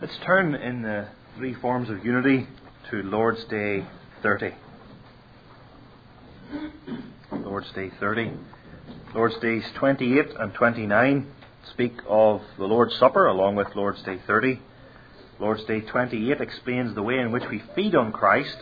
Let's turn in the three forms of unity to Lord's Day 30. Lord's Day 30. Lord's Days 28 and 29 speak of the Lord's Supper along with Lord's Day 30. Lord's Day 28 explains the way in which we feed on Christ,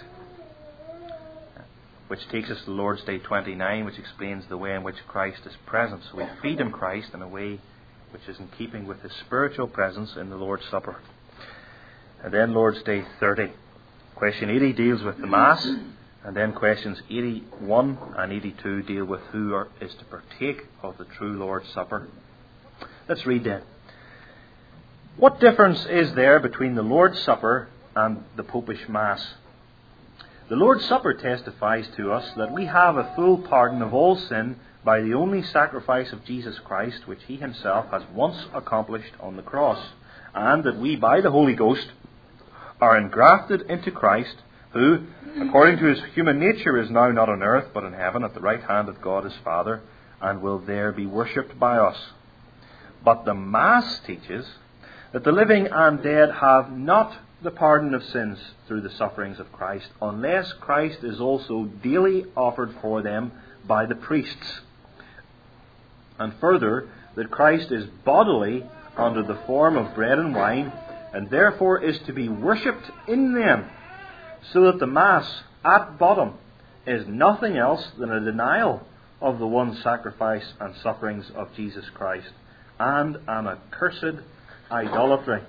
which takes us to Lord's Day 29, which explains the way in which Christ is present. So we feed on Christ in a way which is in keeping with His spiritual presence in the Lord's Supper. And then Lord's Day 30. Question 80 deals with the Mass, and then questions 81 and 82 deal with who is to partake of the true Lord's Supper. Let's read then. What difference is there between the Lord's Supper and the Popish Mass? The Lord's Supper testifies to us that we have a full pardon of all sin by the only sacrifice of Jesus Christ, which He Himself has once accomplished on the cross, and that we, by the Holy Ghost, are engrafted into Christ, who, according to His human nature, is now not on earth but in heaven at the right hand of God His Father, and will there be worshipped by us. But the Mass teaches that the living and dead have not the pardon of sins through the sufferings of Christ, unless Christ is also daily offered for them by the priests. And further, that Christ is bodily under the form of bread and wine, and therefore is to be worshipped in them, so that the Mass, at bottom, is nothing else than a denial of the one sacrifice and sufferings of Jesus Christ, and an accursed idolatry.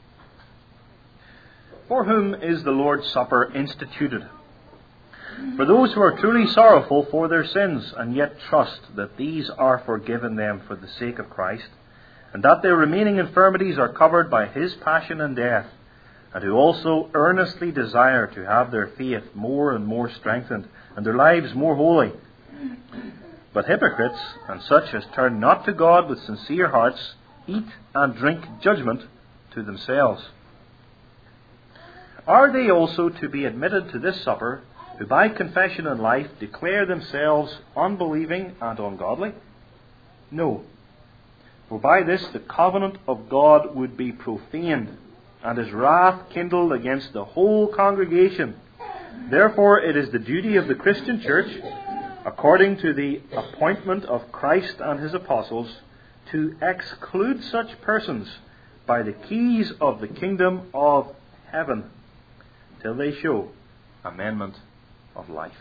For whom is the Lord's Supper instituted? For those who are truly sorrowful for their sins, and yet trust that these are forgiven them for the sake of Christ, and that their remaining infirmities are covered by His passion and death, and who also earnestly desire to have their faith more and more strengthened, and their lives more holy. But hypocrites, and such as turn not to God with sincere hearts, eat and drink judgment to themselves. Are they also to be admitted to this supper, who by confession and life declare themselves unbelieving and ungodly? No. For by this the covenant of God would be profaned, and His wrath kindled against the whole congregation. Therefore it is the duty of the Christian Church, according to the appointment of Christ and His apostles, to exclude such persons by the keys of the kingdom of heaven, till they show amendment of life.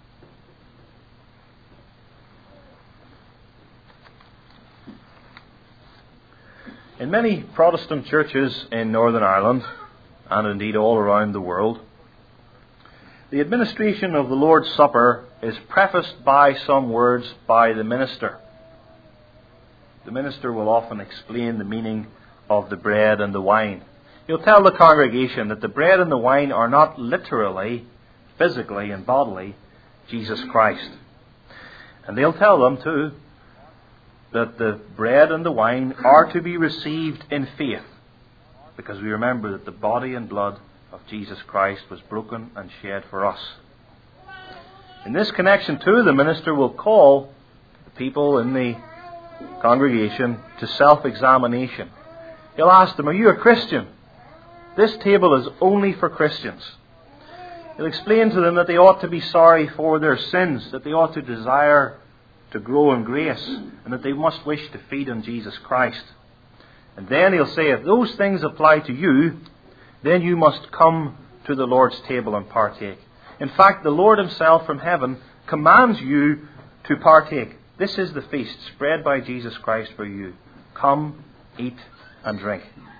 In many Protestant churches in Northern Ireland, and indeed all around the world, the administration of the Lord's Supper is prefaced by some words by the minister. The minister will often explain the meaning of the bread and the wine. He'll tell the congregation that the bread and the wine are not literally, physically and bodily Jesus Christ. And they'll tell them too that the bread and the wine are to be received in faith, because we remember that the body and blood of Jesus Christ was broken and shed for us. In this connection too, the minister will call the people in the congregation to self-examination. He'll ask them, are you a Christian? This table is only for Christians. He'll explain to them that they ought to be sorry for their sins, that they ought to desire to grow in grace, and that they must wish to feed on Jesus Christ. And then he'll say, if those things apply to you, then you must come to the Lord's table and partake. In fact, the Lord Himself from heaven commands you to partake. This is the feast spread by Jesus Christ for you. Come, eat and drink.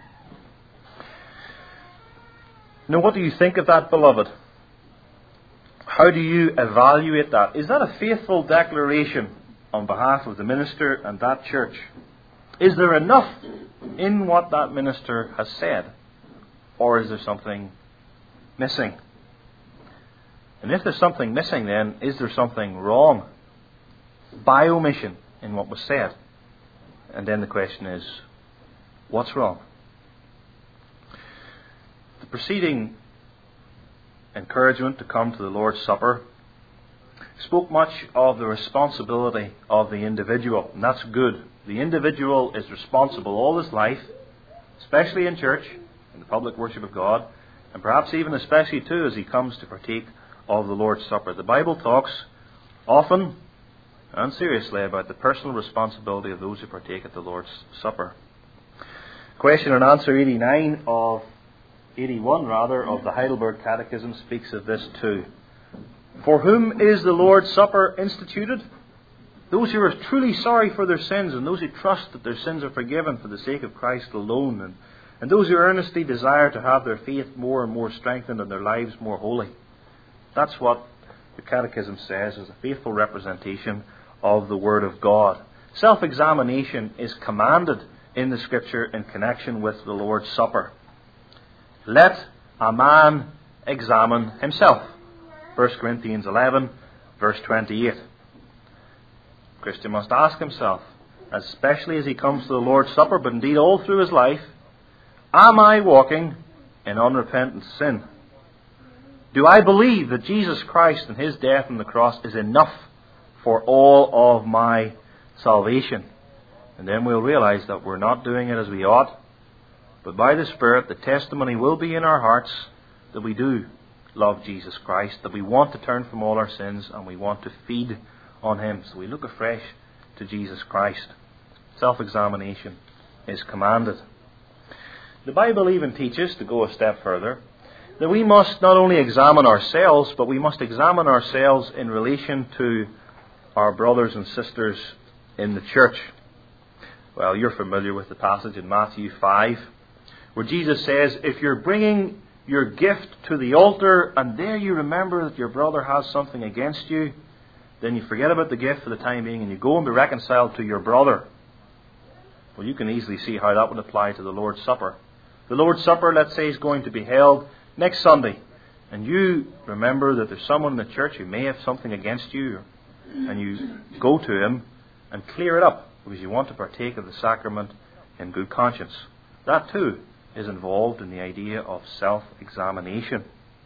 Now, what do you think of that, beloved? How do you evaluate that? Is that a faithful declaration on behalf of the minister and that church? Is there enough in what that minister has said? Or is there something missing? And if there's something missing, then is there something wrong by omission in what was said? And then the question is, what's wrong? The preceding encouragement to come to the Lord's Supper spoke much of the responsibility of the individual, and that's good. The individual is responsible all his life, especially in church, in the public worship of God, and perhaps even especially too as he comes to partake of the Lord's Supper. The Bible talks often and seriously about the personal responsibility of those who partake at the Lord's Supper. Question and answer 81 of the Heidelberg Catechism speaks of this too. For whom is the Lord's Supper instituted? Those who are truly sorry for their sins, and those who trust that their sins are forgiven for the sake of Christ alone, and those who earnestly desire to have their faith more and more strengthened and their lives more holy. That's what the Catechism says is a faithful representation of the Word of God. Self-examination is commanded in the Scripture in connection with the Lord's Supper. Let a man examine himself. 1 Corinthians 11, verse 28. The Christian must ask himself, especially as he comes to the Lord's Supper, but indeed all through his life, am I walking in unrepentant sin? Do I believe that Jesus Christ and His death on the cross is enough for all of my salvation? And then we'll realize that we're not doing it as we ought. But by the Spirit, the testimony will be in our hearts that we do love Jesus Christ, that we want to turn from all our sins and we want to feed on Him. So we look afresh to Jesus Christ. Self-examination is commanded. The Bible even teaches, to go a step further, that we must not only examine ourselves, but we must examine ourselves in relation to our brothers and sisters in the church. Well, you're familiar with the passage in Matthew 5, where Jesus says, if you're bringing your gift to the altar and there you remember that your brother has something against you, then you forget about the gift for the time being and you go and be reconciled to your brother. Well, you can easily see how that would apply to the Lord's Supper. The Lord's Supper, let's say, is going to be held next Sunday, and you remember that there's someone in the church who may have something against you, and you go to him and clear it up because you want to partake of the sacrament in good conscience. That too is involved in the idea of self-examination.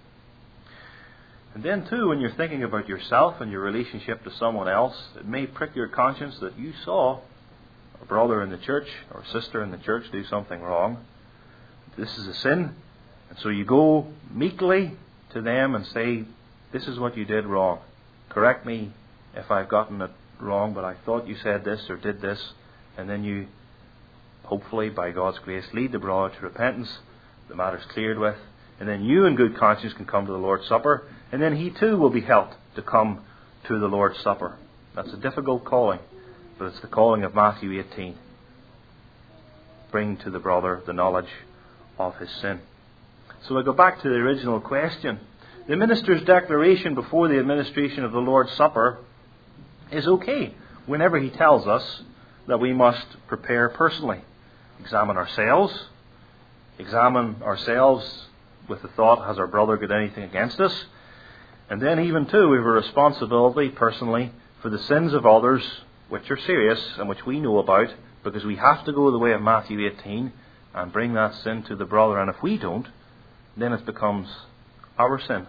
And then too, when you're thinking about yourself and your relationship to someone else, it may prick your conscience that you saw a brother in the church or a sister in the church do something wrong. This is a sin. And so you go meekly to them and say, this is what you did wrong. Correct me if I've gotten it wrong, but I thought you said this or did this. And then you, hopefully by God's grace, lead the brother to repentance. The matter's cleared with. And then you in good conscience can come to the Lord's Supper. And then he too will be helped to come to the Lord's Supper. That's a difficult calling, but it's the calling of Matthew 18. Bring to the brother the knowledge of his sin. So I go back to the original question. The minister's declaration before the administration of the Lord's Supper is okay whenever he tells us that we must prepare personally. Examine ourselves with the thought, has our brother got anything against us? And then even too, we have a responsibility personally for the sins of others, which are serious and which we know about, because we have to go the way of Matthew 18 and bring that sin to the brother. And if we don't, then it becomes our sin.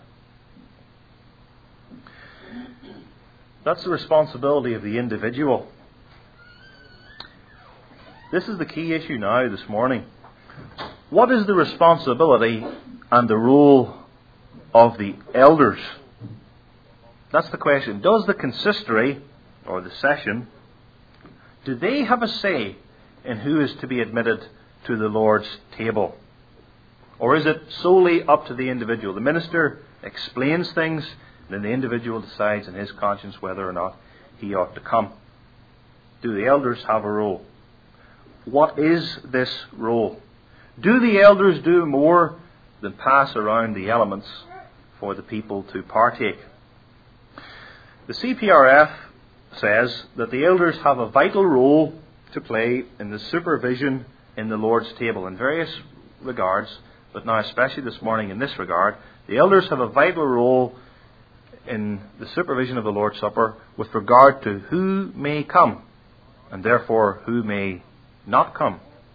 That's the responsibility of the individual. This is the key issue now this morning. What is the responsibility and the role of the elders? That's the question. Does the consistory, or the session, do they have a say in who is to be admitted to the Lord's table? Or is it solely up to the individual? The minister explains things, and then the individual decides in his conscience whether or not he ought to come. Do the elders have a role? What is this role? Do the elders do more than pass around the elements for the people to partake? The CPRF says that the elders have a vital role to play in the supervision in the Lord's table in various regards, but now especially this morning in this regard. The elders have a vital role in the supervision of the Lord's Supper with regard to who may come and therefore who may not come.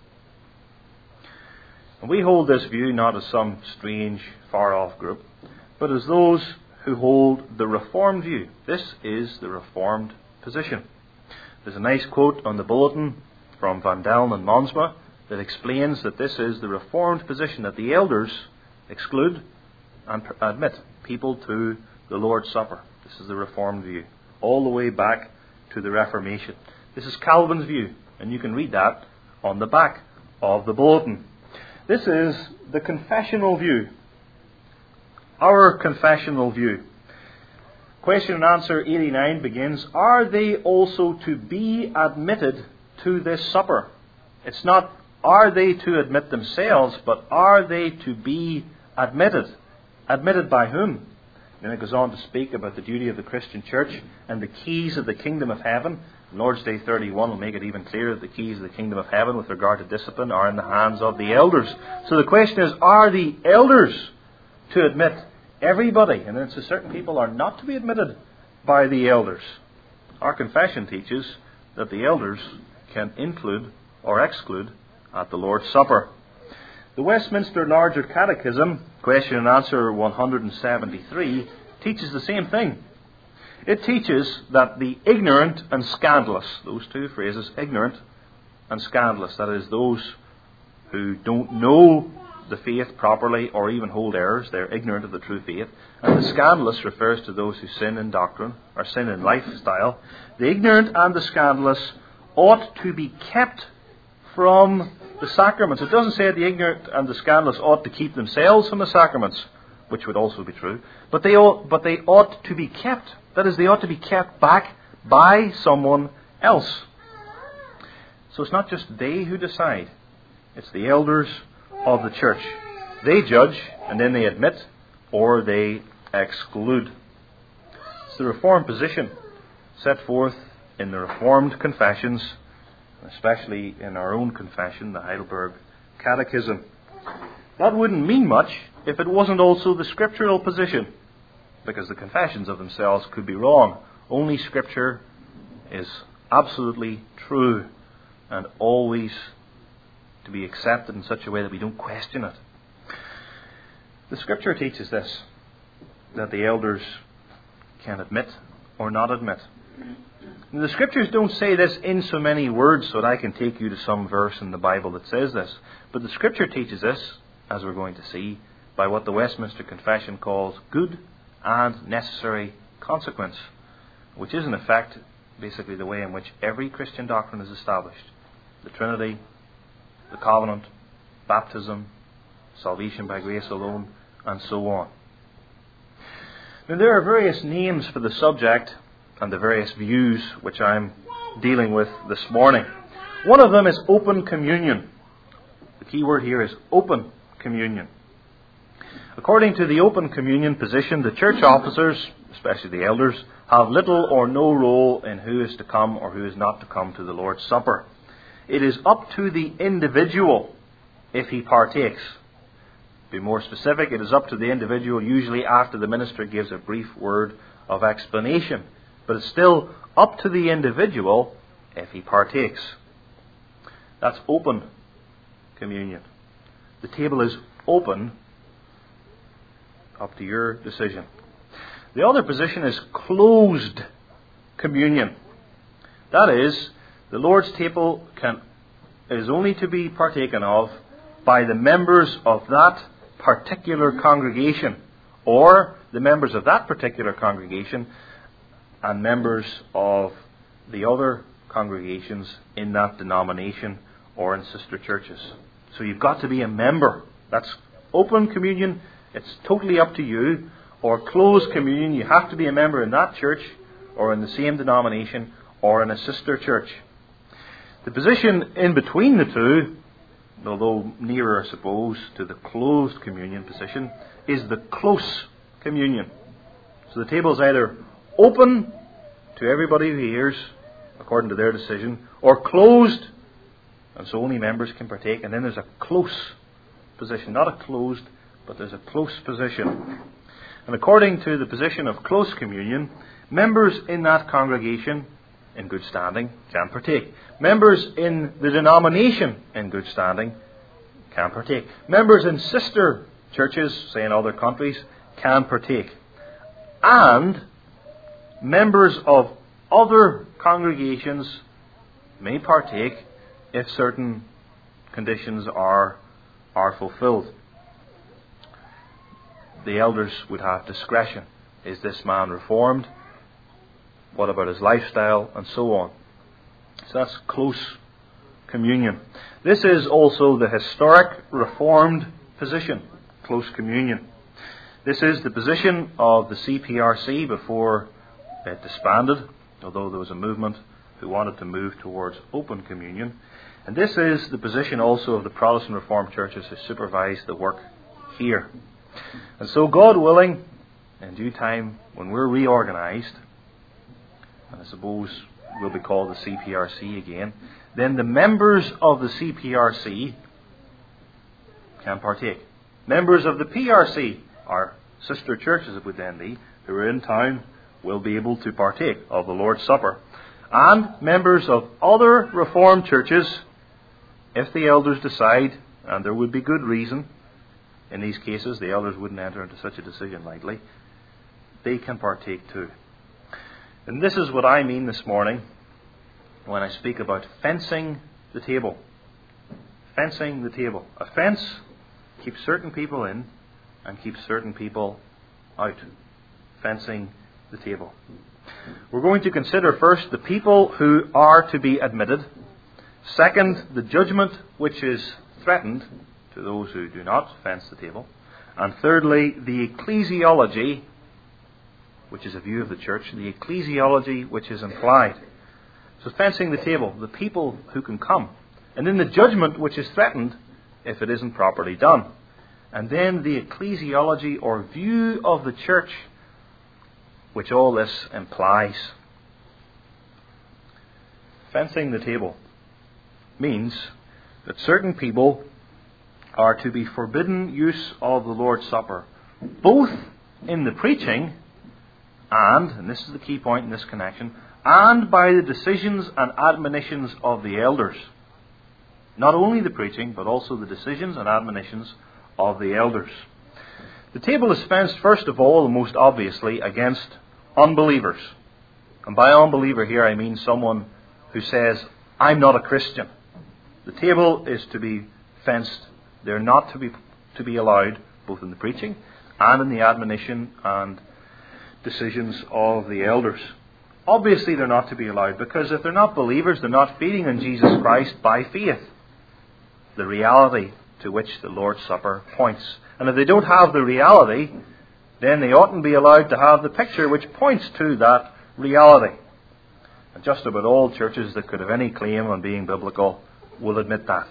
And we hold this view not as some strange, far-off group, but as those who hold the Reformed view. This is the Reformed position. There's a nice quote on the bulletin from Van Dalen and Monsma that explains that this is the Reformed position, that the elders exclude and admit people to the Lord's Supper. This is the Reformed view, all the way back to the Reformation. This is Calvin's view, and you can read that on the back of the bulletin. This is the confessional view, our confessional view. Question and answer 89 begins, are they also to be admitted to this supper? It's not, are they to admit themselves, but are they to be admitted? Admitted by whom? Then it goes on to speak about the duty of the Christian church and the keys of the kingdom of heaven. Lord's Day 31 will make it even clearer that the keys of the kingdom of heaven with regard to discipline are in the hands of the elders. So the question is, are the elders to admit everybody? And then it says certain people are not to be admitted by the elders. Our confession teaches that the elders can include or exclude at the Lord's Supper. The Westminster Larger Catechism, question and answer 173, teaches the same thing. It teaches that the ignorant and scandalous, those two phrases, ignorant and scandalous, that is, those who don't know the faith properly or even hold errors, they're ignorant of the true faith. And the scandalous refers to those who sin in doctrine or sin in lifestyle. The ignorant and the scandalous ought to be kept from the sacraments. It doesn't say the ignorant and the scandalous ought to keep themselves from the sacraments, which would also be true, but they ought to be kept. That is, they ought to be kept back by someone else. So it's not just they who decide, it's the elders of the church. They judge and then they admit or they exclude. It's the Reformed position set forth in the Reformed confessions, especially in our own confession, the Heidelberg Catechism. That wouldn't mean much if it wasn't also the scriptural position, because the confessions of themselves could be wrong. Only Scripture is absolutely true and always to be accepted in such a way that we don't question it. The Scripture teaches this, that the elders can admit or not admit. And the Scriptures don't say this in so many words so that I can take you to some verse in the Bible that says this. But the Scripture teaches this, as we're going to see, by what the Westminster Confession calls good and necessary consequence, which is in effect basically the way in which every Christian doctrine is established. The Trinity, the covenant, baptism, salvation by grace alone, and so on. Now, there are various names for the subject and the various views which I'm dealing with this morning. One of them is open communion. The key word here is open communion. According to the open communion position, the church officers, especially the elders, have little or no role in who is to come or who is not to come to the Lord's Supper. It is up to the individual if he partakes. To be more specific, it is up to the individual, usually after the minister gives a brief word of explanation. But it's still up to the individual if he partakes. That's open communion. The table is open, up to your decision. The other position is closed communion. That is, the Lord's table is only to be partaken of by the members of that particular congregation, or the members of that particular congregation and members of the other congregations in that denomination or in sister churches. So you've got to be a member. That's open communion. It's totally up to you. Or closed communion, you have to be a member in that church or in the same denomination or in a sister church. The position in between the two, although nearer, I suppose, to the closed communion position, is the close communion. So the table is either open to everybody who hears, according to their decision, or closed, and so only members can partake. And then there's a close position, not a closed, but there's a close position. And according to the position of close communion, members in that congregation in good standing can partake. Members in the denomination in good standing can partake. Members in sister churches, say in other countries, can partake. And members of other congregations may partake if certain conditions are fulfilled. The elders would have discretion. Is this man reformed? What about his lifestyle? And so on. So that's close communion. This is also the historic Reformed position, close communion. This is the position of the CPRC before it disbanded, although there was a movement who wanted to move towards open communion. And this is the position also of the Protestant Reformed churches who supervise the work here. And so, God willing, in due time, when we're reorganized, and I suppose we'll be called the CPRC again, then the members of the CPRC can partake. Members of the PRC, our sister churches it would then be, who are in town, will be able to partake of the Lord's Supper. And members of other Reformed churches, if the elders decide, and there would be good reason, in these cases the elders wouldn't enter into such a decision lightly, they can partake too. And this is what I mean this morning when I speak about fencing the table. Fencing the table. A fence keeps certain people in and keeps certain people out. Fencing the table. We're going to consider first the people who are to be admitted. Second, the judgment which is threatened to those who do not fence the table. And thirdly, the ecclesiology, which is a view of the church, the ecclesiology which is implied. So fencing the table, the people who can come. And then the judgment which is threatened if it isn't properly done. And then the ecclesiology or view of the church which all this implies. Fencing the table means that certain people are to be forbidden use of the Lord's Supper, both in the preaching and this is the key point in this connection, and by the decisions and admonitions of the elders. Not only the preaching, but also the decisions and admonitions of the elders. The table is fenced, first of all, and most obviously, against unbelievers. And by unbeliever here I mean someone who says, I'm not a Christian. The table is to be fenced. They're not to be allowed, both in the preaching and in the admonition and decisions of the elders. Obviously they're not to be allowed, because if they're not believers, they're not feeding on Jesus Christ by faith, the reality to which the Lord's Supper points. And if they don't have the reality, then they oughtn't be allowed to have the picture which points to that reality. And just about all churches that could have any claim on being biblical will admit that.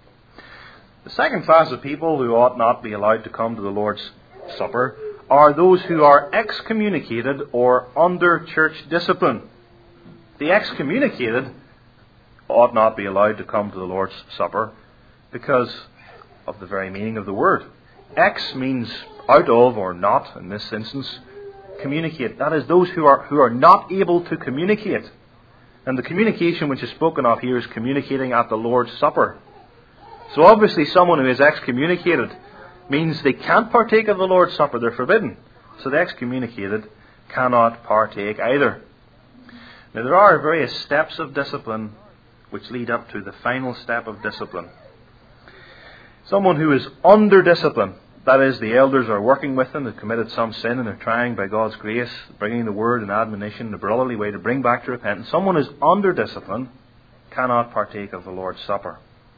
The second class of people who ought not be allowed to come to the Lord's Supper are those who are excommunicated or under church discipline. The excommunicated ought not be allowed to come to the Lord's Supper because of the very meaning of the word. Ex means out of, or not in this instance. Communicate. That is those who are not able to communicate. And the communication which is spoken of here is communicating at the Lord's Supper. So obviously someone who is excommunicated means they can't partake of the Lord's Supper. They're forbidden. So the excommunicated cannot partake either. Now there are various steps of discipline which lead up to the final step of discipline. Someone who is under discipline, that is, the elders are working with them, they've committed some sin and they're trying by God's grace, bringing the word and admonition in a brotherly way to bring back to repentance. Someone who is under discipline cannot partake of the Lord's Supper,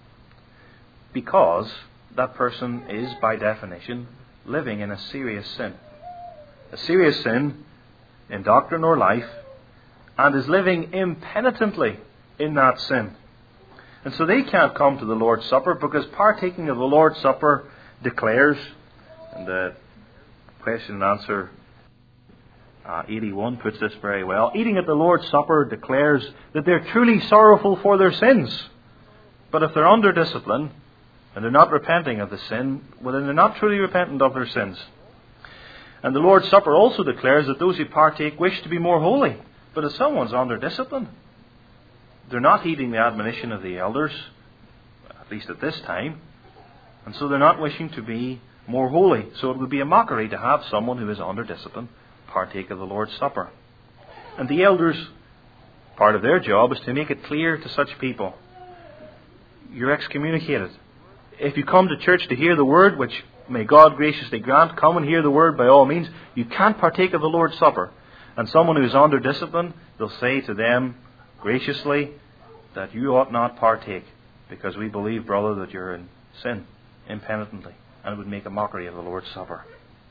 because that person is, by definition, living in a serious sin. A serious sin in doctrine or life, and is living impenitently in that sin. And so they can't come to the Lord's Supper, because partaking of the Lord's Supper declares, and the question and answer 81 puts this very well, eating at the Lord's Supper declares that they're truly sorrowful for their sins. But if they're under discipline, and they're not repenting of the sin, well then they're not truly repentant of their sins. And the Lord's Supper also declares that those who partake wish to be more holy. But if someone's under discipline, they're not heeding the admonition of the elders, at least at this time, and so they're not wishing to be more holy. So it would be a mockery to have someone who is under discipline partake of the Lord's Supper. And the elders, part of their job is to make it clear to such people you're excommunicated. If you come to church to hear the Word, which may God graciously grant, come and hear the Word by all means, you can't partake of the Lord's Supper. And someone who is under discipline, they'll say to them graciously that you ought not partake, because we believe, brother, that you're in sin impenitently, and would make a mockery of the Lord's Supper.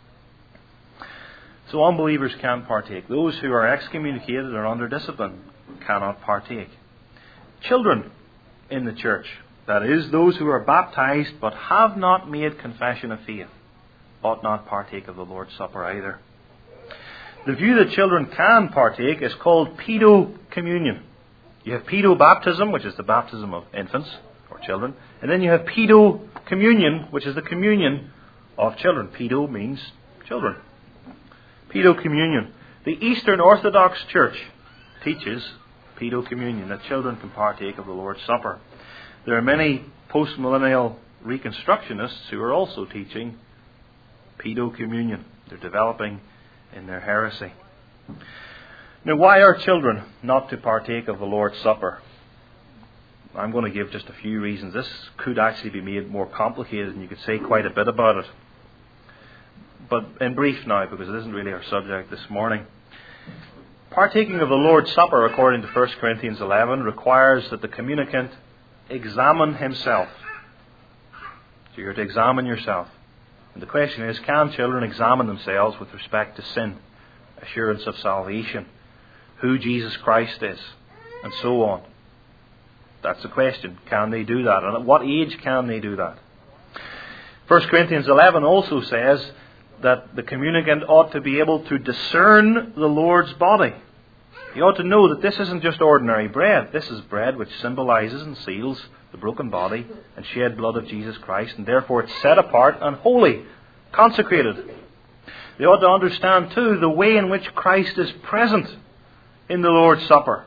So unbelievers can't partake. Those who are excommunicated or under discipline cannot partake. Children in the church, that is, those who are baptized but have not made confession of faith, ought not partake of the Lord's Supper either. The view that children can partake is called pedo-communion. You have pedo-baptism, which is the baptism of infants or children, and then you have pedo-communion, which is the communion of children. Pedo means children. Pedo-communion. The Eastern Orthodox Church teaches pedo-communion, that children can partake of the Lord's Supper. There are many post-millennial reconstructionists who are also teaching pedo-communion. They're developing in their heresy. Now, why are children not to partake of the Lord's Supper? I'm going to give just a few reasons. This could actually be made more complicated, and you could say quite a bit about it. But in brief now, because it isn't really our subject this morning. Partaking of the Lord's Supper, according to 1 Corinthians 11, requires that the communicant examine himself. So you're to examine yourself. And the question is, can children examine themselves with respect to sin, assurance of salvation, who Jesus Christ is, and so on? That's the question. Can they do that? And at what age can they do that? 1 Corinthians 11 also says that the communicant ought to be able to discern the Lord's body. He ought to know that this isn't just ordinary bread. This is bread which symbolizes and seals the broken body and shed blood of Jesus Christ, and therefore it's set apart and holy, consecrated. They ought to understand too the way in which Christ is present in the Lord's Supper.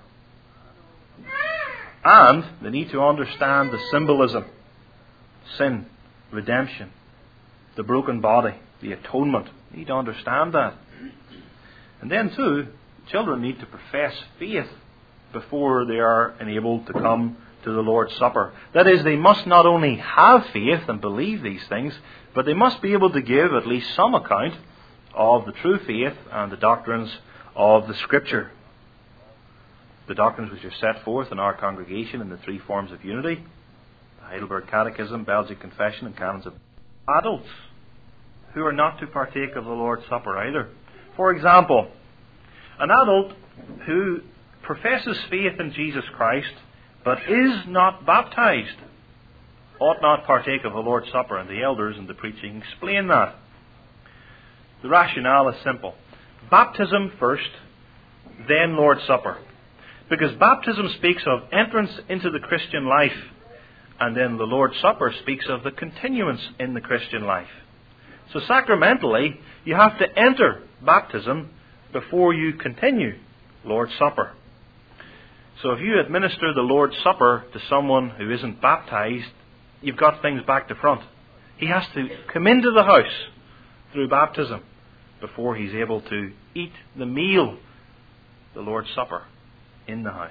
And they need to understand the symbolism, sin, redemption, the broken body, the atonement. They need to understand that. And then too, children need to profess faith before they are enabled to come to the Lord's Supper. That is, they must not only have faith and believe these things, but they must be able to give at least some account of the true faith and the doctrines of the Scripture. The doctrines which are set forth in our congregation in the three forms of unity, the Heidelberg Catechism, Belgic Confession, and Canons of adults who are not to partake of the Lord's Supper either. For example, an adult who professes faith in Jesus Christ but is not baptized ought not partake of the Lord's Supper, and the elders in the preaching explain that. The rationale is simple. Baptism first, then Lord's Supper. Because baptism speaks of entrance into the Christian life, and then the Lord's Supper speaks of the continuance in the Christian life. So sacramentally, you have to enter baptism before you continue Lord's Supper. So if you administer the Lord's Supper to someone who isn't baptized, you've got things back to front. He has to come into the house through baptism before he's able to eat the meal, the Lord's Supper, in the house.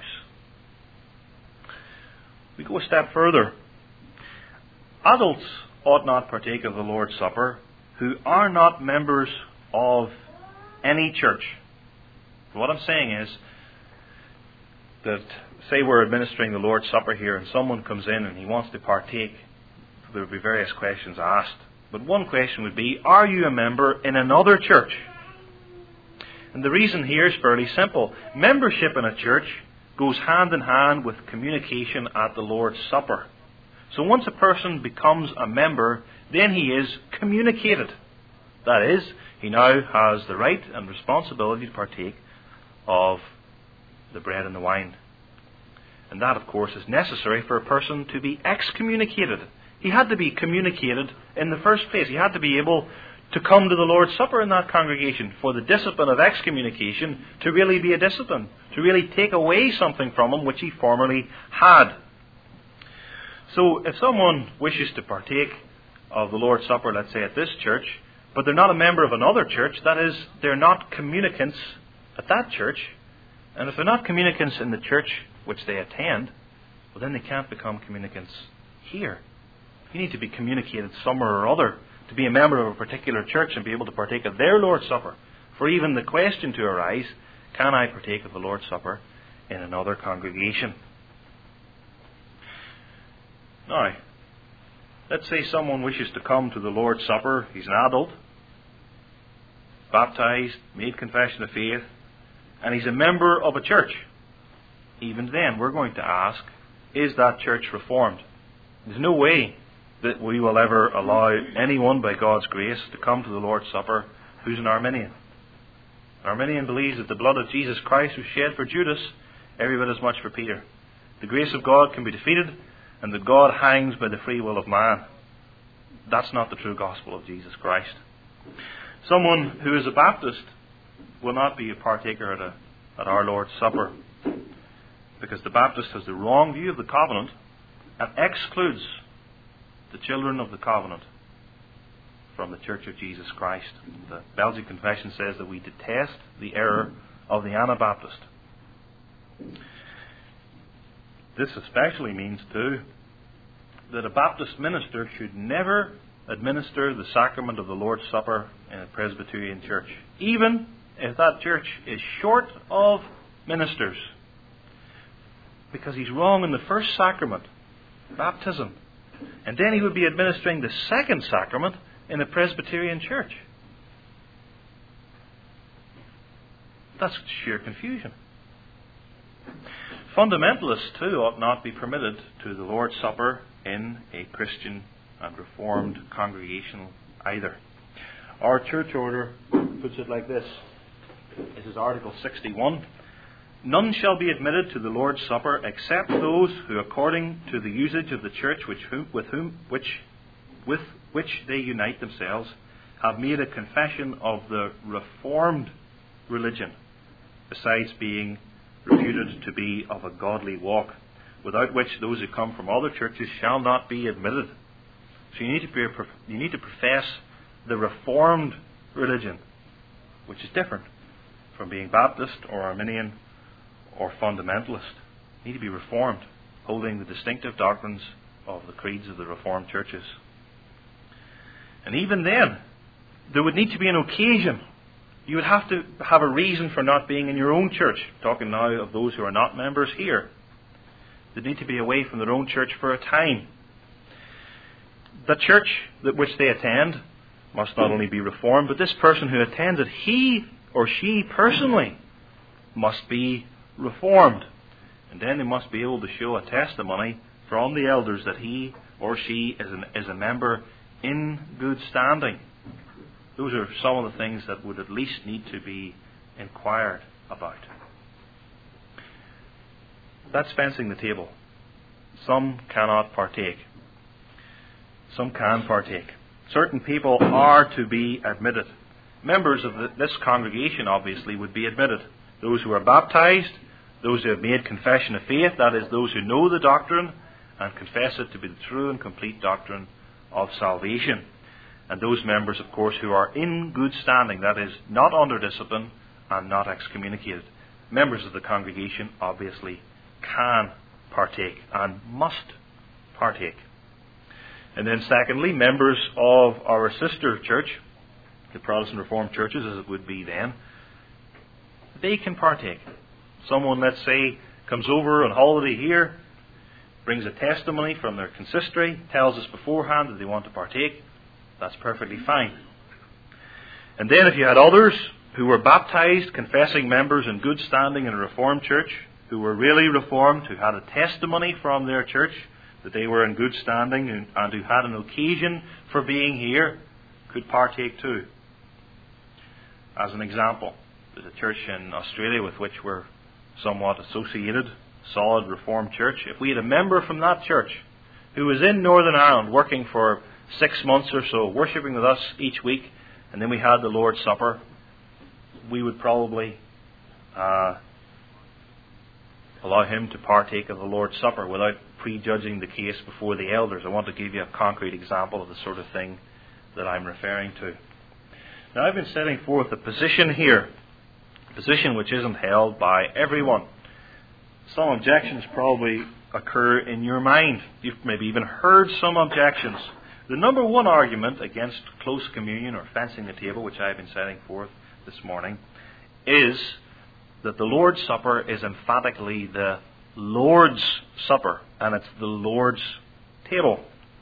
We go a step further. Adults ought not partake of the Lord's Supper who are not members of any church. What I'm saying is that, say we're administering the Lord's Supper here and someone comes in and he wants to partake, there will be various questions asked. But one question would be, are you a member in another church? And the reason here is fairly simple. Membership in a church goes hand in hand with communication at the Lord's Supper. So once a person becomes a member, then he is communicated. That is, he now has the right and responsibility to partake of the bread and the wine. And that, of course, is necessary for a person to be excommunicated. He had to be communicated in the first place. He had to be able to come to the Lord's Supper in that congregation for the discipline of excommunication to really be a discipline, to really take away something from him which he formerly had. So if someone wishes to partake of the Lord's Supper, let's say at this church, but they're not a member of another church, that is, they're not communicants at that church, and if they're not communicants in the church which they attend, well then they can't become communicants here. You need to be communicated somewhere or other to be a member of a particular church and be able to partake of their Lord's Supper. For even the question to arise, can I partake of the Lord's Supper in another congregation? Now, let's say someone wishes to come to the Lord's Supper. He's an adult, baptized, made confession of faith, and he's a member of a church. Even then, we're going to ask, is that church Reformed? There's no way that we will ever allow anyone by God's grace to come to the Lord's Supper who's an Arminian. An Arminian believes that the blood of Jesus Christ was shed for Judas every bit as much for Peter. The grace of God can be defeated, and that God hangs by the free will of man. That's not the true gospel of Jesus Christ. Someone who is a Baptist will not be a partaker at our Lord's Supper, because the Baptist has the wrong view of the covenant and excludes the children of the covenant from the Church of Jesus Christ. The Belgian Confession says that we detest the error of the Anabaptist. This especially means, too, that a Baptist minister should never administer the sacrament of the Lord's Supper in a Presbyterian church, even if that church is short of ministers, because he's wrong in the first sacrament, baptism. And then he would be administering the second sacrament in a Presbyterian church. That's sheer confusion. Fundamentalists, too, ought not be permitted to the Lord's Supper in a Christian and Reformed congregation either. Our church order puts it like this. This is Article 61. None shall be admitted to the Lord's Supper except those who, according to the usage of the church with which they unite themselves, have made a confession of the Reformed religion, besides being reputed to be of a godly walk, without which those who come from other churches shall not be admitted. So you need to profess the Reformed religion, which is different from being Baptist or Arminian or fundamentalist. You need to be Reformed, holding the distinctive doctrines of the creeds of the Reformed churches. And even then, there would need to be an occasion. You would have to have a reason for not being in your own church. Talking now of those who are not members here. They need to be away from their own church for a time. The church which they attend must not only be Reformed, but this person who attends it, he or she personally must be Reformed. And then they must be able to show a testimony from the elders that he or she is a member in good standing. Those are some of the things that would at least need to be inquired about. That's fencing the table. Some cannot partake. Some can partake. Certain people are to be admitted. Members of this congregation, obviously, would be admitted. Those who are baptized, those who have made confession of faith, that is, those who know the doctrine and confess it to be the true and complete doctrine of salvation. And those members, of course, who are in good standing, that is, not under discipline and not excommunicated. Members of the congregation, obviously, can partake and must partake. And then secondly, members of our sister church, the Protestant Reformed churches as it would be then, they can partake. Someone, let's say, comes over on holiday here, brings a testimony from their consistory, tells us beforehand that they want to partake. That's perfectly fine. And then if you had others who were baptized, confessing members in good standing in a Reformed church, who were really Reformed, who had a testimony from their church that they were in good standing and who had an occasion for being here, could partake too. As an example, there's a church in Australia with which we're somewhat associated, solid Reformed church. If we had a member from that church who was in Northern Ireland working for 6 months or so, worshipping with us each week, and then we had the Lord's Supper, we would probably allow him to partake of the Lord's Supper without prejudging the case before the elders. I want to give you a concrete example of the sort of thing that I'm referring to. Now, I've been setting forth a position here, a position which isn't held by everyone. Some objections probably occur in your mind. You've maybe even heard some objections. The number one argument against close communion or fencing the table, which I've been setting forth this morning, is that the Lord's Supper is emphatically the Lord's Supper, and it's the Lord's table.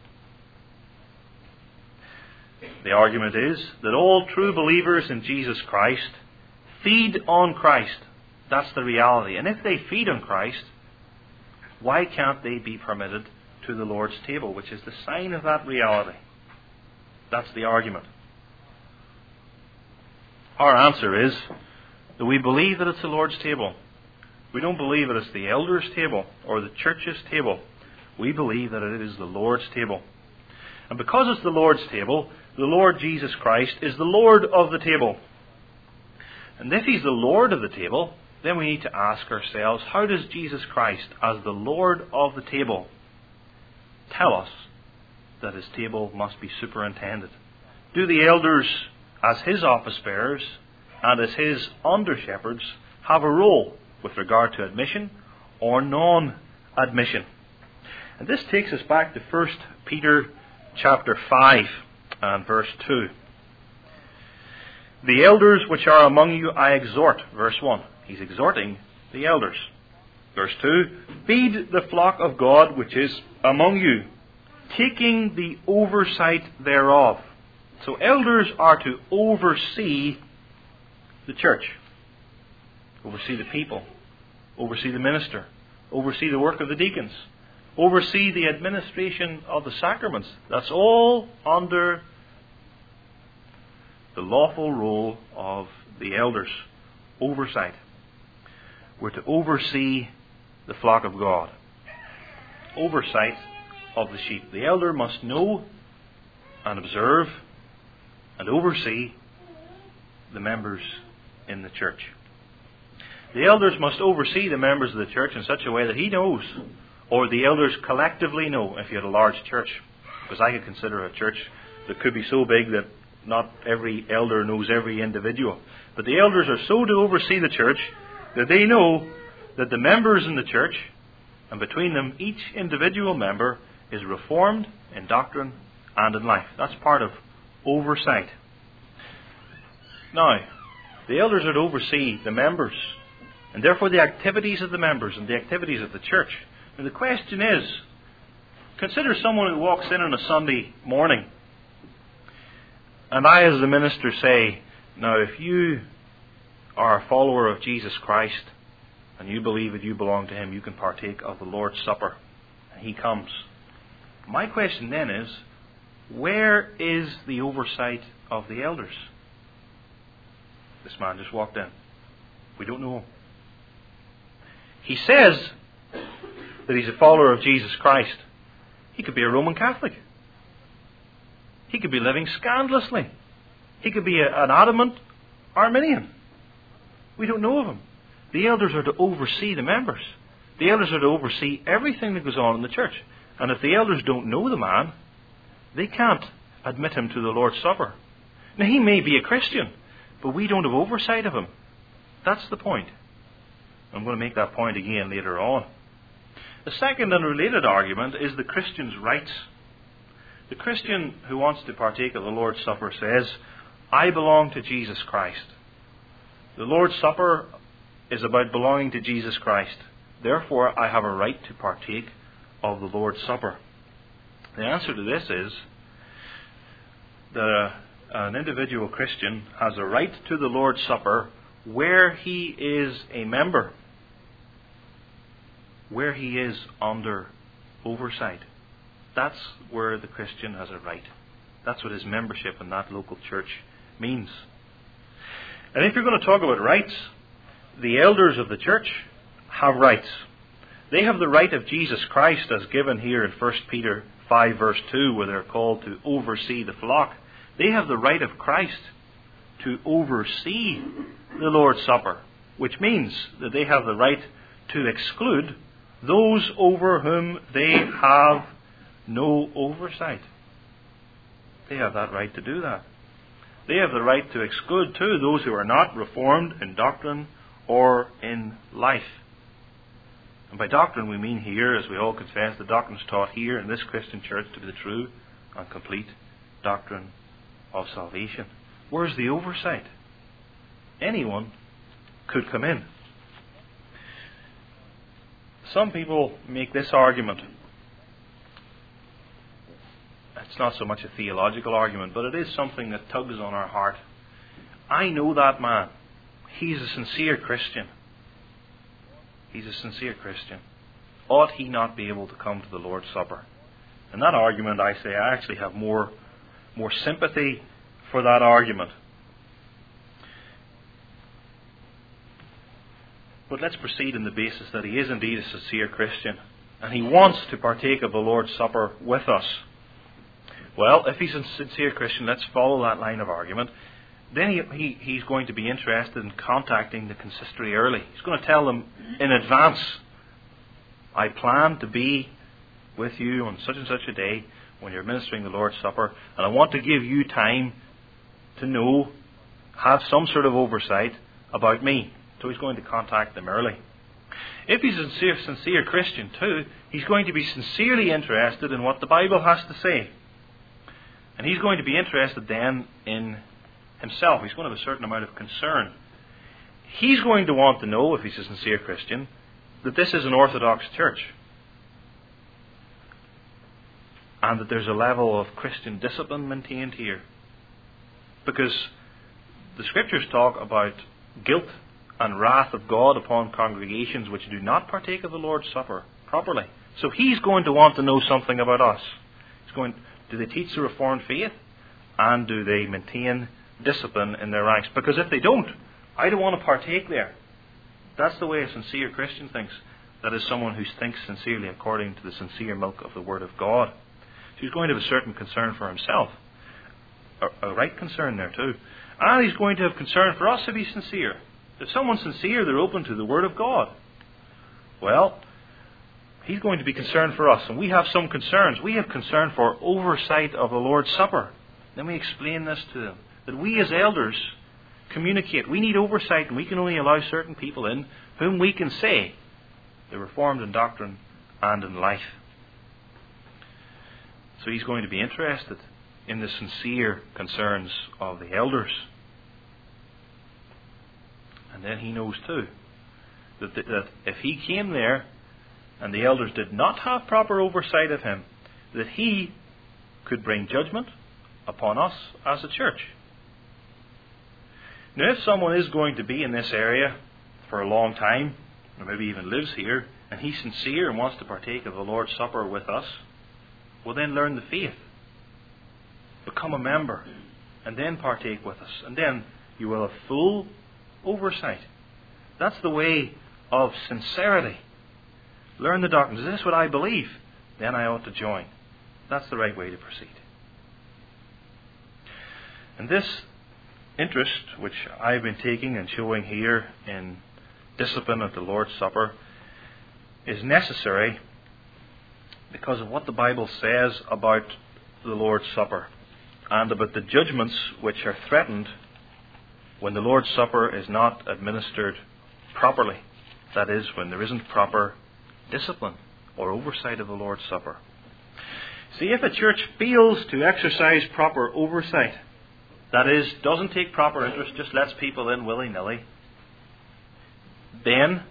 The argument is that all true believers in Jesus Christ feed on Christ. That's the reality. And if they feed on Christ, why can't they be permitted to the Lord's table, which is the sign of that reality? That's the argument. Our answer is that we believe that it's the Lord's table. We don't believe that it's the elders' table or the church's table. We believe that it is the Lord's table. And because it's the Lord's table, the Lord Jesus Christ is the Lord of the table. And if He's the Lord of the table, then we need to ask ourselves, how does Jesus Christ, as the Lord of the table, tell us that His table must be superintended? Do the elders, as His office bearers and as His under-shepherds, have a role with regard to admission or non-admission? And this takes us back to 1 Peter chapter 5 and verse 2. The elders which are among you I exhort, verse 1. He's exhorting the elders. Verse 2, feed the flock of God which is among you, taking the oversight thereof. So elders are to oversee the church, oversee the people, oversee the minister, oversee the work of the deacons, oversee the administration of the sacraments. That's all under the lawful role of the elders. Oversight. We're to oversee the flock of God. Oversight of the sheep. The elder must know and observe and oversee the members in the church. The elders must oversee the members of the church in such a way that he knows, or the elders collectively know, if you had a large church. Because I could consider a church that could be so big that not every elder knows every individual. But the elders are so to oversee the church that they know that the members in the church, and between them each individual member, is reformed in doctrine and in life. That's part of oversight. Now, the elders are to oversee the members, and therefore the activities of the members and the activities of the church. And the question is, consider someone who walks in on a Sunday morning, and I as the minister say, now if you are a follower of Jesus Christ and you believe that you belong to Him, you can partake of the Lord's Supper. And He comes. My question then is, where is the oversight of the elders? This man just walked in. We don't know. He says that he's a follower of Jesus Christ. He could be a Roman Catholic. He could be living scandalously. He could be an adamant Arminian. We don't know of him. The elders are to oversee the members. The elders are to oversee everything that goes on in the church. And if the elders don't know the man, they can't admit him to the Lord's Supper. Now, he may be a Christian, but we don't have oversight of him. That's the point. I'm going to make that point again later on. The second and related argument is the Christian's rights. The Christian who wants to partake of the Lord's Supper says, I belong to Jesus Christ. The Lord's Supper is about belonging to Jesus Christ. Therefore, I have a right to partake of the Lord's Supper. The answer to this is that an individual Christian has a right to the Lord's Supper where he is a member, where he is under oversight. That's where the Christian has a right. That's what his membership in that local church means. And if you're going to talk about rights, the elders of the church have rights. They have the right of Jesus Christ as given here in 1 Peter 5 verse 2, where they're called to oversee the flock. They have the right of Christ to oversee the Lord's Supper, which means that they have the right to exclude those over whom they have no oversight. They have that right to do that. They have the right to exclude too those who are not reformed in doctrine or in life. And by doctrine we mean here, as we all confess, the doctrines taught here in this Christian church to be the true and complete doctrine of salvation. Where's the oversight? Anyone could come in. Some people make this argument. It's not so much a theological argument, but it is something that tugs on our heart. I know that man. He's a sincere Christian. He's a sincere Christian. Ought he not be able to come to the Lord's Supper? And that argument, I say, I actually have more sympathy for that argument. But let's proceed on the basis that he is indeed a sincere Christian, and he wants to partake of the Lord's Supper with us. Well, if he's a sincere Christian, let's follow that line of argument. Then he's going to be interested in contacting the consistory early. He's going to tell them in advance, I plan to be with you on such and such a day when you're ministering the Lord's Supper, and I want to give you time to know, have some sort of oversight about me. So he's going to contact them early. If he's a sincere Christian too, he's going to be sincerely interested in what the Bible has to say. And he's going to be interested then in himself. He's going to have a certain amount of concern. He's going to want to know, if he's a sincere Christian, that this is an Orthodox church. And that there's a level of Christian discipline maintained here. Because the Scriptures talk about guilt and wrath of God upon congregations which do not partake of the Lord's Supper properly. So he's going to want to know something about us. Do they teach the Reformed faith? And do they maintain discipline in their ranks? Because if they don't, I don't want to partake there. That's the way a sincere Christian thinks. That is someone who thinks sincerely according to the sincere milk of the Word of God. So he's going to have a certain concern for himself. A right concern there too. And he's going to have concern for us if he's sincere. If someone's sincere, they're open to the Word of God. Well, he's going to be concerned for us. And we have some concerns. We have concern for oversight of the Lord's Supper. Then we explain this to them. That we as elders communicate. We need oversight, and we can only allow certain people in whom we can say they're reformed in doctrine and in life. So he's going to be interested in the sincere concerns of the elders. And then he knows too that if he came there and the elders did not have proper oversight of him, that he could bring judgment upon us as a church. Now, if someone is going to be in this area for a long time, or maybe even lives here, and he's sincere and wants to partake of the Lord's Supper with us, well, then learn the faith. Become a member, and then partake with us. And then you will have full oversight. That's the way of sincerity. Learn the doctrines. Is this what I believe? Then I ought to join. That's the right way to proceed. And this interest, which I've been taking and showing here in discipline at the Lord's Supper, is necessary because of what the Bible says about the Lord's Supper and about the judgments which are threatened when the Lord's Supper is not administered properly. That is, when there isn't proper discipline or oversight of the Lord's Supper. See, if a church fails to exercise proper oversight, that is, doesn't take proper interest, just lets people in willy-nilly, then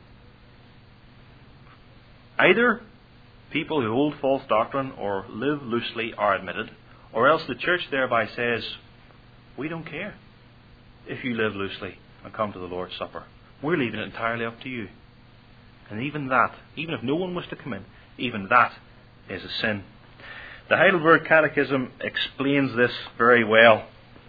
either people who hold false doctrine or live loosely are admitted, or else the church thereby says, we don't care if you live loosely and come to the Lord's Supper. We're leaving it entirely up to you. And even that, even if no one was to come in, even that is a sin. The Heidelberg Catechism explains this very well.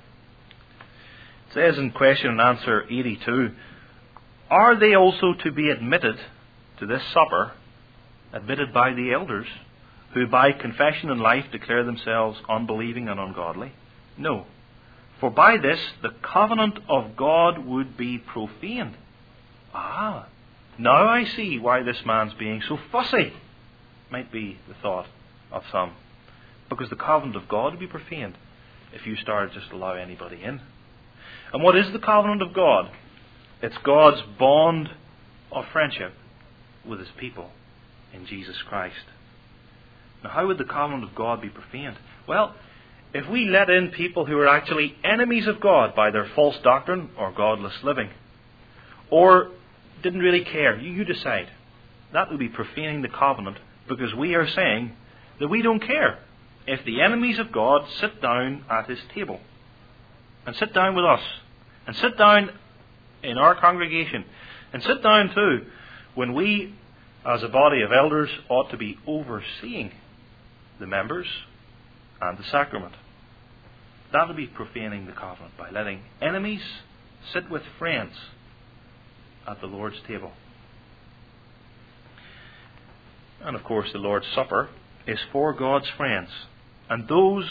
It says in question and answer 82, are they also to be admitted to this supper, admitted by the elders, who by confession and life declare themselves unbelieving and ungodly? No. For by this the covenant of God would be profaned. Ah, now I see why this man's being so fussy, might be the thought of some. Because the covenant of God would be profaned if you started just to allow anybody in. And what is the covenant of God? It's God's bond of friendship with His people. in Jesus Christ. Now, how would the covenant of God be profaned? Well, if we let in people who are actually enemies of God by their false doctrine or godless living, or didn't really care, you decide, that would be profaning the covenant, because we are saying that we don't care if the enemies of God sit down at His table, and sit down with us, and sit down in our congregation, and sit down too when we, as a body of elders, ought to be overseeing the members and the sacrament. That would be profaning the covenant, by letting enemies sit with friends at the Lord's table. And of course, the Lord's Supper is for God's friends, and those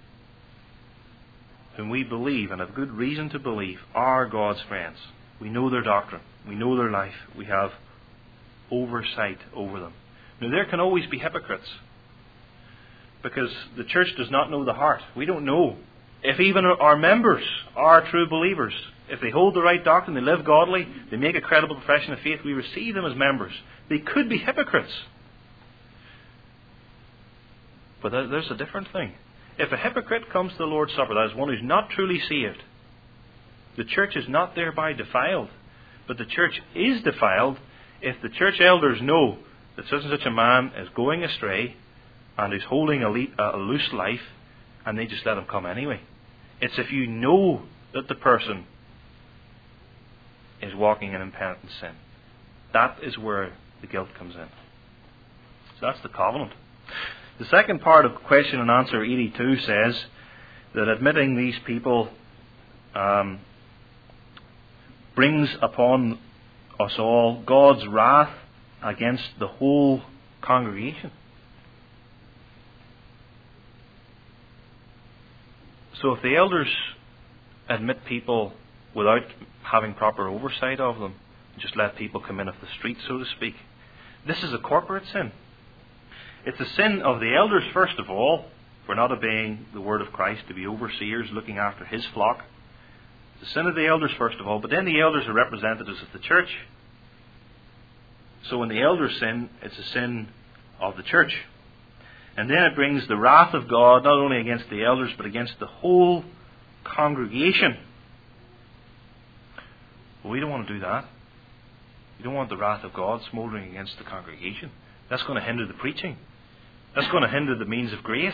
whom we believe and have good reason to believe are God's friends. We know their doctrine, we know their life, we have oversight over them. Now, there can always be hypocrites, because the church does not know the heart. We don't know if even our members are true believers. If they hold the right doctrine, they live godly, they make a credible profession of faith, we receive them as members. They could be hypocrites. But there's a different thing. If a hypocrite comes to the Lord's Supper, that is one who's not truly saved, the church is not thereby defiled. But the church is defiled if the church elders know that such and such a man is going astray and is holding a loose life, and they just let him come anyway. It's if you know that the person is walking in impenitent sin. That is where the guilt comes in. So that's the covenant. The second part of question and answer 82 says that admitting these people brings upon us all God's wrath against the whole congregation. So if the elders admit people without having proper oversight of them, just let people come in off the street, so to speak, this is a corporate sin. It's a sin of the elders, first of all, for not obeying the word of Christ, to be overseers looking after His flock. It's a sin of the elders, first of all, but then the elders are representatives of the church. So when the elders sin, it's a sin of the church. And then it brings the wrath of God not only against the elders, but against the whole congregation. Well, we don't want to do that. We don't want the wrath of God smouldering against the congregation. That's going to hinder the preaching. That's going to hinder the means of grace.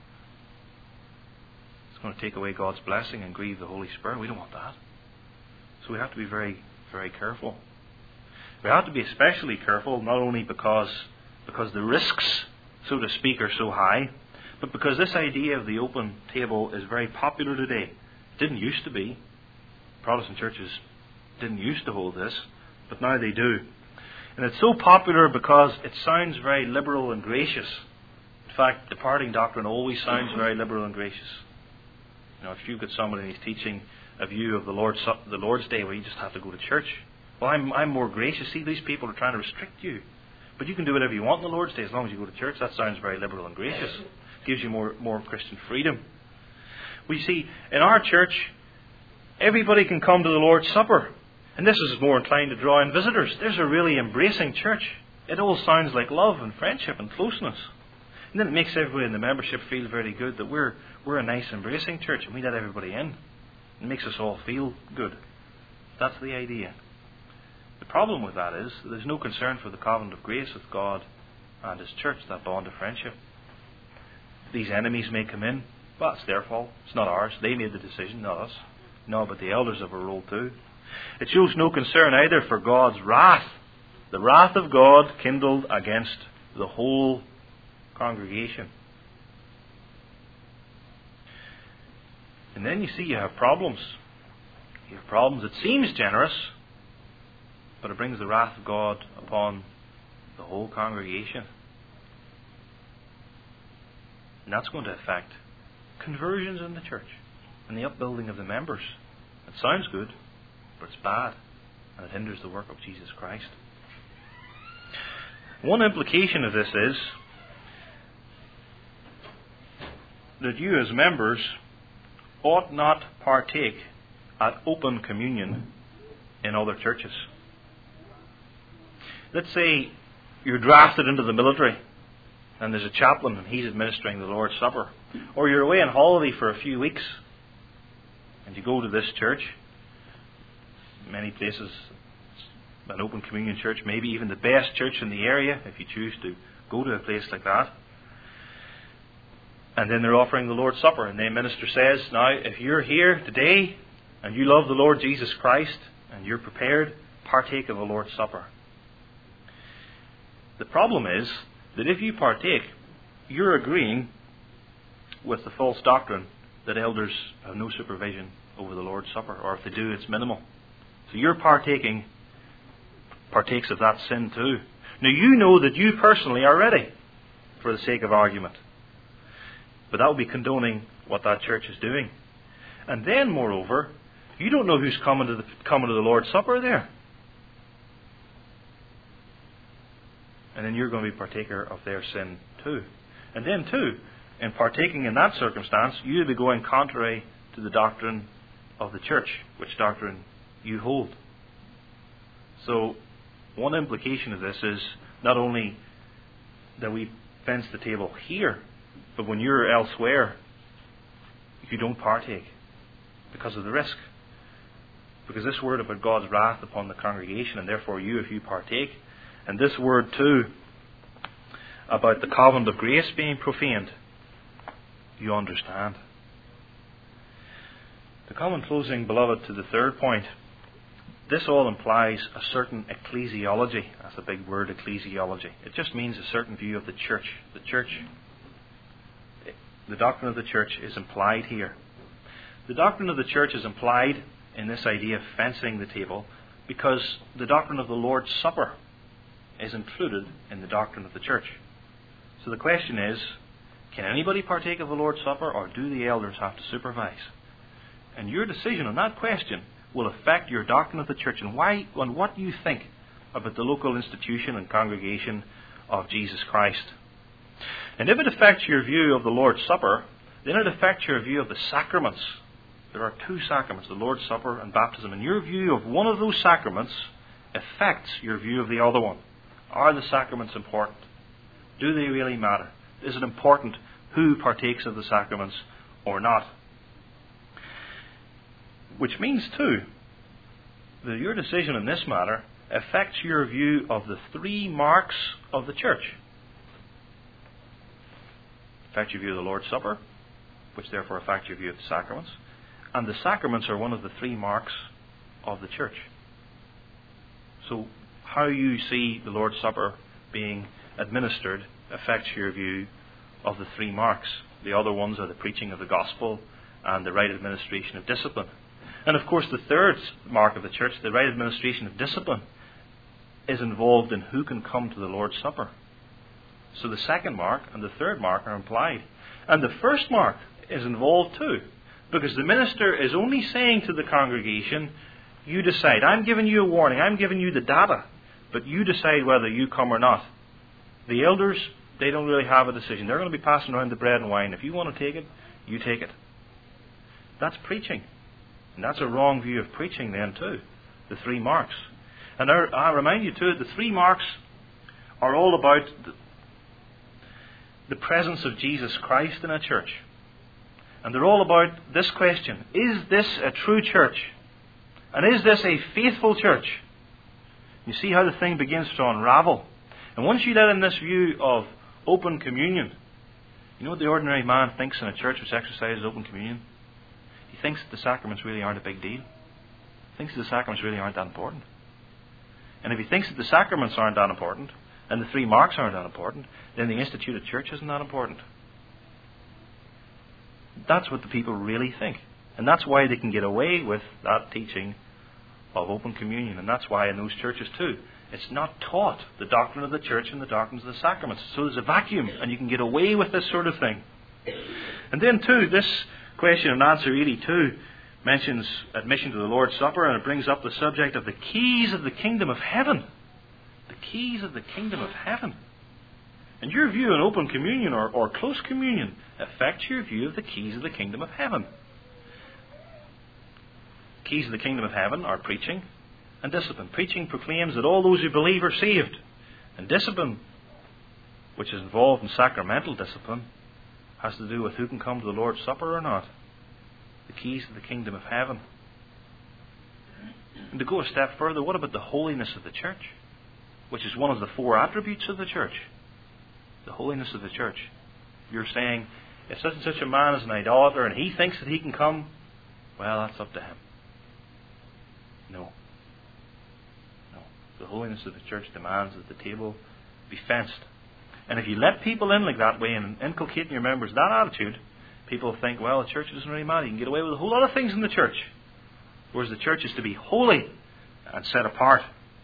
It's going to take away God's blessing and grieve the Holy Spirit. We don't want that. So we have to be very, very careful. We have to be especially careful, not only because the risks, so to speak, are so high, but because this idea of the open table is very popular today. It didn't used to be. Protestant churches didn't used to hold this, but now they do. And it's so popular because it sounds very liberal and gracious. In fact, departing doctrine always sounds very liberal and gracious. You know, if you've got somebody who's teaching a view of the Lord's Day where you just have to go to church, well, I'm more gracious. See, these people are trying to restrict you. But you can do whatever you want on the Lord's Day as long as you go to church. That sounds very liberal and gracious. Gives you more Christian freedom. We see, in our church, everybody can come to the Lord's Supper. And this is more inclined to draw in visitors. There's a really embracing church. It all sounds like love and friendship and closeness. And then it makes everybody in the membership feel very good that we're a nice embracing church and we let everybody in. It makes us all feel good. That's the idea. The problem with that is there's no concern for the covenant of grace with God and His church, that bond of friendship. These enemies may come in, but it's their fault. It's not ours. They made the decision, not us. No, but the elders have a role too. It shows no concern either for God's wrath. The wrath of God kindled against the whole congregation. And then you see you have problems. You have problems. It seems generous, but it brings the wrath of God upon the whole congregation. And that's going to affect conversions in the church and the upbuilding of the members. It sounds good, but it's bad, and it hinders the work of Jesus Christ. One implication of this is that you as members ought not partake at open communion in other churches. Let's say you're drafted into the military and there's a chaplain and he's administering the Lord's Supper. Or you're away on holiday for a few weeks and you go to this church. Many places, an open communion church, maybe even the best church in the area if you choose to go to a place like that. And then they're offering the Lord's Supper, and the minister says, now, if you're here today and you love the Lord Jesus Christ and you're prepared, partake of the Lord's Supper. The problem is that if you partake, you're agreeing with the false doctrine that elders have no supervision over the Lord's Supper, or if they do, it's minimal. So your partakes of that sin too. Now you know that you personally are ready, for the sake of argument. But that would be condoning what that church is doing. And then, moreover, you don't know who's coming to the Lord's Supper there. And then you're going to be partaker of their sin too. And then too, in partaking in that circumstance, you'll be going contrary to the doctrine of the church, which doctrine you hold. So, one implication of this is not only that we fence the table here, but when you're elsewhere, you don't partake because of the risk. Because this word about God's wrath upon the congregation, and therefore you, if you partake, and this word too about the covenant of grace being profaned, you understand. To come in closing, beloved, to the third point, this all implies a certain ecclesiology. That's a big word, ecclesiology. It just means a certain view of the church. The doctrine of the church is implied here. The doctrine of the church is implied in this idea of fencing the table because the doctrine of the Lord's Supper is included in the doctrine of the church. So the question is, can anybody partake of the Lord's Supper, or do the elders have to supervise? And your decision on that question will affect your doctrine of the church and what you think about the local institution and congregation of Jesus Christ. And if it affects your view of the Lord's Supper, then it affects your view of the sacraments. There are two sacraments, the Lord's Supper and baptism. And your view of one of those sacraments affects your view of the other one. Are the sacraments important? Do they really matter? Is it important who partakes of the sacraments or not? Which means, too, that your decision in this matter affects your view of the three marks of the church. Affects your view of the Lord's Supper, which therefore affects your view of the sacraments. And the sacraments are one of the three marks of the church. So how you see the Lord's Supper being administered affects your view of the three marks. The other ones are the preaching of the gospel and the right administration of discipline. And of course the third mark of the church, the right administration of discipline, is involved in who can come to the Lord's Supper. So the second mark and the third mark are implied. And the first mark is involved too, because the minister is only saying to the congregation, you decide. I'm giving you a warning. I'm giving you the data. But you decide whether you come or not. The elders, they don't really have a decision. They're going to be passing around the bread and wine. If you want to take it, you take it. That's preaching. And that's a wrong view of preaching then too. The three marks. And I remind you too, the three marks are all about the presence of Jesus Christ in a church. And they're all about this question: is this a true church? And is this a faithful church? You see how the thing begins to unravel. And once you let in this view of open communion, you know what the ordinary man thinks in a church which exercises open communion? He thinks that the sacraments really aren't a big deal. He thinks that the sacraments really aren't that important. And if he thinks that the sacraments aren't that important, and the three marks aren't that important, then the instituted church isn't that important. That's what the people really think. And that's why they can get away with that teaching of open communion. And that's why in those churches too, it's not taught, the doctrine of the church and the doctrines of the sacraments. So there's a vacuum, and you can get away with this sort of thing. And then too, this question and answer really too mentions admission to the Lord's Supper, and it brings up the subject of the keys of the kingdom of heaven. The keys of the kingdom of heaven. And your view on open communion or close communion affects your view of the keys of the kingdom of heaven. Keys of the kingdom of heaven are preaching and discipline. Preaching proclaims that all those who believe are saved. And discipline, which is involved in sacramental discipline, has to do with who can come to the Lord's Supper or not. The keys to the kingdom of heaven. And to go a step further, what about the holiness of the church? Which is one of the 4 attributes of the church. The holiness of the church. You're saying, if such and such a man is an idolater and he thinks that he can come, well, that's up to him. No. The holiness of the church demands that the table be fenced. And if you let people in like that way and inculcate in your members that attitude, people think, well, the church doesn't really matter. You can get away with a whole lot of things in the church. Whereas the church is to be holy and set apart.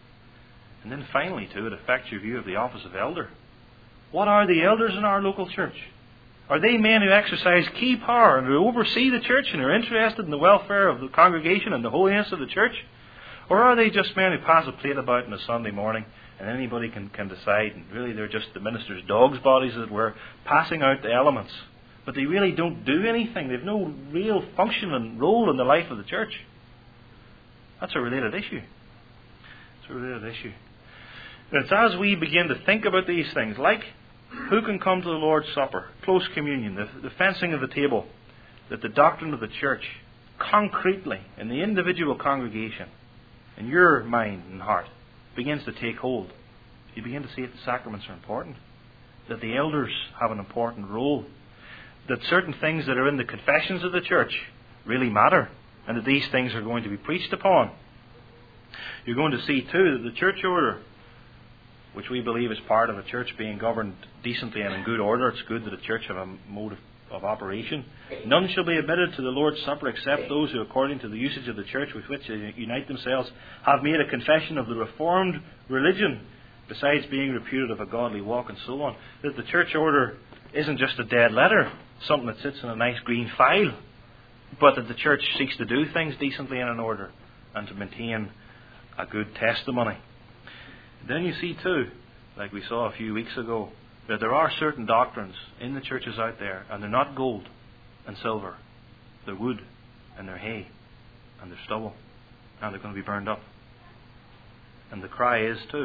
And then finally, too, it affects your view of the office of elder. What are the elders in our local church? Are they men who exercise key power and who oversee the church and are interested in the welfare of the congregation and the holiness of the church? Or are they just men who pass a plate about on a Sunday morning and anybody can decide, and really they're just the minister's dog's bodies, as it were, passing out the elements? But they really don't do anything. They have no real function and role in the life of the church. That's a related issue. It's a related issue. And it's as we begin to think about these things, like who can come to the Lord's Supper, close communion, the fencing of the table, that the doctrine of the church, concretely, in the individual congregation, in your mind and heart, begins to take hold. You begin to see that the sacraments are important, that the elders have an important role, that certain things that are in the confessions of the church really matter, and that these things are going to be preached upon. You're going to see, too, that the church order, which we believe is part of a church being governed decently and in good order. It's good that a church have a mode of operation. None shall be admitted to the Lord's Supper except those who, according to the usage of the church with which they unite themselves, have made a confession of the Reformed religion, besides being reputed of a godly walk, and so on. That the church order isn't just a dead letter, something that sits in a nice green file, but that the church seeks to do things decently and in order and to maintain a good testimony. Then you see too, like we saw a few weeks ago, that there are certain doctrines in the churches out there, and they're not gold and silver. They're wood and they're hay and they're stubble, and they're going to be burned up. And the cry is too,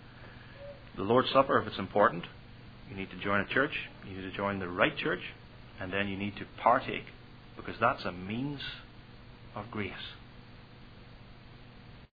the Lord's Supper, if it's important, you need to join a church, you need to join the right church, and then you need to partake, because that's a means of grace.